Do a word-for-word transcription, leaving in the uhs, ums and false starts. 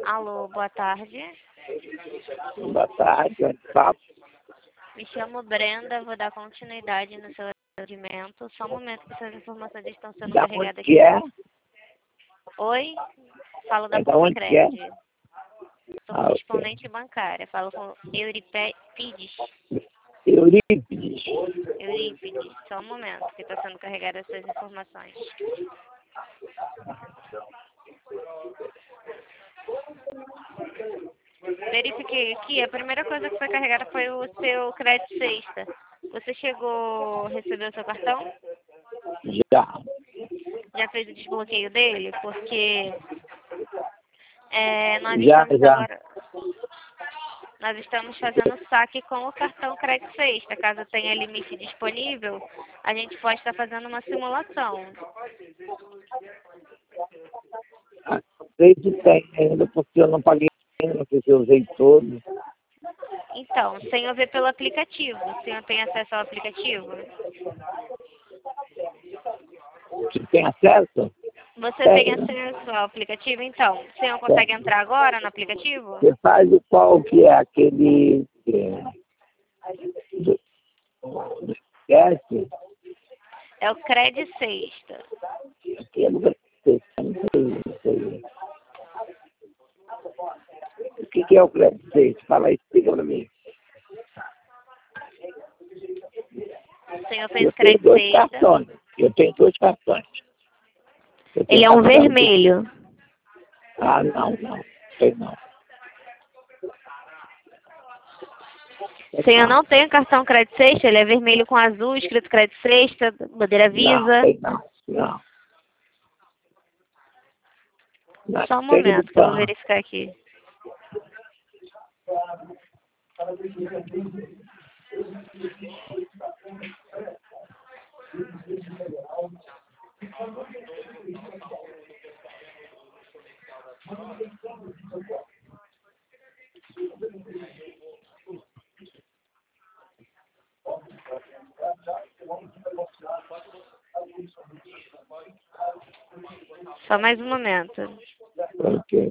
Alô, boa tarde. Boa tarde, onde fala? Me chamo Brenda, vou dar continuidade no seu atendimento. Só um momento que suas informações estão sendo Da onde carregadas que aqui. é? Oi? Falo da É da onde que é? Copcred. Sou Ah, ok. correspondente bancária. Falo com Euripides. Eurípides. Eurípides. Só um momento que está sendo carregada as suas informações. Verifiquei aqui, a primeira coisa que foi carregada foi o seu crédito sexta. Você chegou a receber o seu cartão? Já. Já fez o desbloqueio dele? Porque é, nós Já, estamos já. agora, nós estamos fazendo saque com o cartão crédito sexta. Caso tenha limite disponível, a gente pode estar fazendo uma simulação. Ah, não sei se tem ainda, porque eu não paguei ainda, não sei se eu usei todo. Então, o senhor vê pelo aplicativo. O senhor tem acesso ao aplicativo? Você tem acesso? Você Tem, tem né? acesso ao aplicativo? Então, o senhor consegue Tem. entrar agora no aplicativo? Você faz o qual que é aquele... É, do, do esquece? É o Cred Sexta. Aquele do não sei, não sei. O que, que é o crédito seis? Fala aí, explica pra mim. O senhor fez Eu o tenho Cred dois Sexta. cartões. Eu tenho dois cartões. Eu tenho Ele é um cartão de... vermelho. Ah, não, não. Sei não. O senhor não tem o cartão Cred Sexta? Ele é vermelho com azul, escrito Cred Sexta, bandeira Não, Visa. sei não. Não. Não, Só um tem do momento que eu vou PAN. verificar aqui. Só mais um momento. Ok.